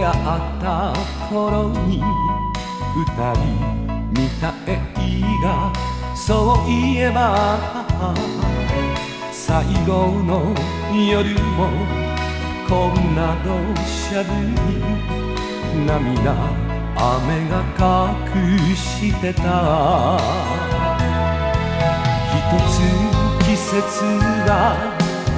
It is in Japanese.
会った頃に二人見た映画、そういえば最後の夜もこんな土砂降り、涙雨が隠してた。一つ季節が